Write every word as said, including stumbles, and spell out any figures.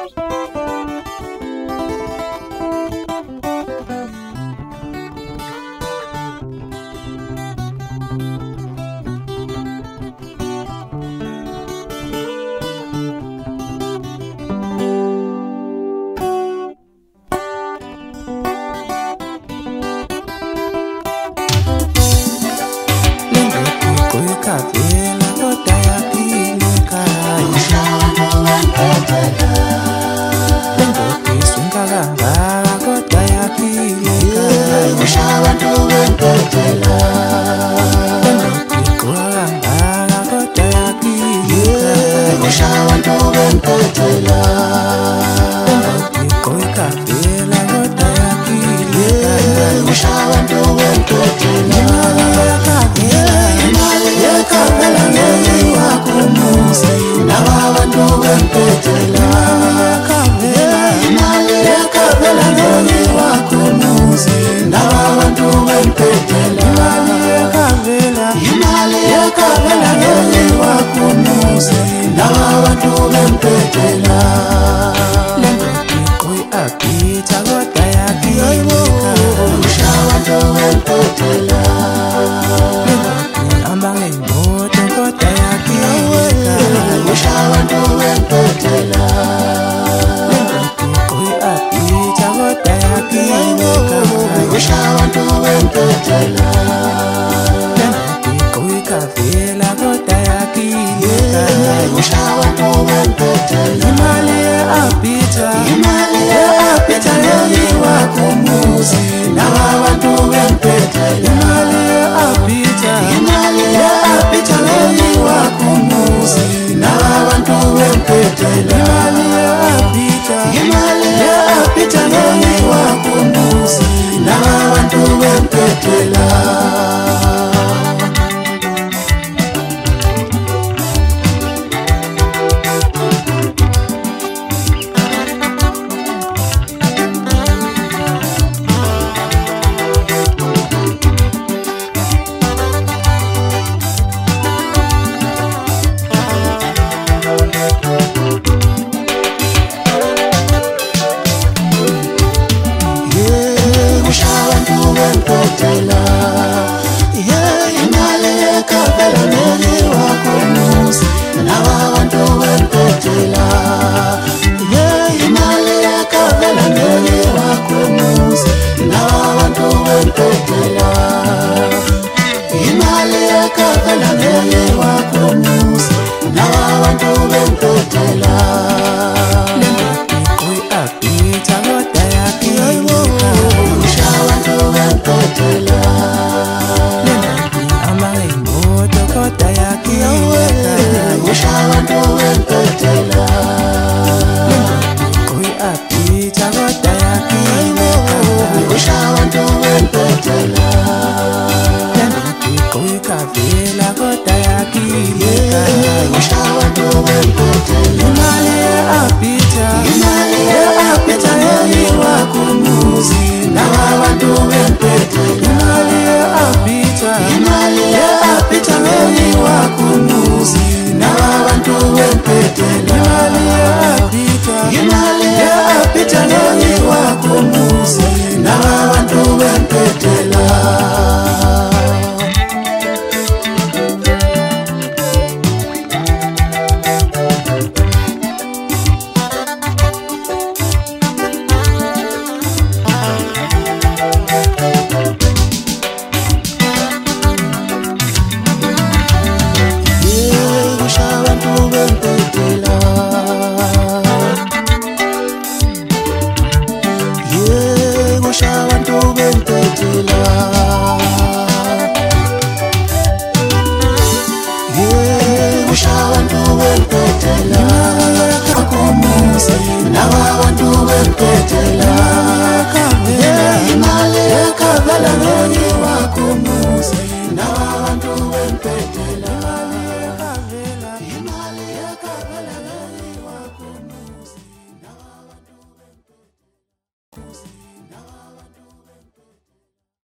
Kavela koda yakileka Ushawantu wempetela Lendoda iswinka kangaka koda yakileka Ushawantu wempetela Lendoda igqoka kangaka koda yakileka Ushawantu wempetela Lendoda igqoka ikavela koda yakileka Ushawantu wempetela Yakavela ngeliwa kumuzi Laba bantu bempetela Yakavela ngeliwa kumuzi Laba bantu bempetela Yakavela Imali Yakavela ngeliwa kumuzi Laba bantu bempetela Lendoda igqoka i-abita koda yakileka Ushawantu wempetela Hamba ngemoto koda yakileka Ushawantu wempetela Lendoda igqoka i-abita koda yakileka Ushawantu wempetela Lendoda igqoka ikavela koda yakileka Ushawantu wempetela Imali ye-abita Imali ye-abita ngeliwa kumuzi Laba bantu bempetela Imali ye-abita Imali ye-abita ngeliwa kumuzi Laba bantu bempetela Imali ye-abita Imali ye-abita ngeliwa kumuzi Laba bantu bempetela Ushawantu wempetela Imali yakavela ngeliwa kumuzi Laba bantu bempetela Imali yakavela ngeliwa kumuzi Laba bantu bempetela Imali yakavela ngeliwa kumuzi Laba bantu bempetela Lendoda igqoka i-abita koda yakileka Ushawantu wempetela Lendoda ihamba ngemoto koda yakileka Ushawantu wempetela Lendoda igqoka i-abita koda yakileka Ushawantu wempetela Lendoda igqoka ikavela koda yakileka Ushawantu wempetela Imali ye-abita Imali ye-abita ngeliwa kumuzi Laba bantu bempetela Imali ye-abita Imali ye-abita ngeliwa kumuzi Laba bantu bempetela Imali ye-abita Imali ye-abita ngeliwa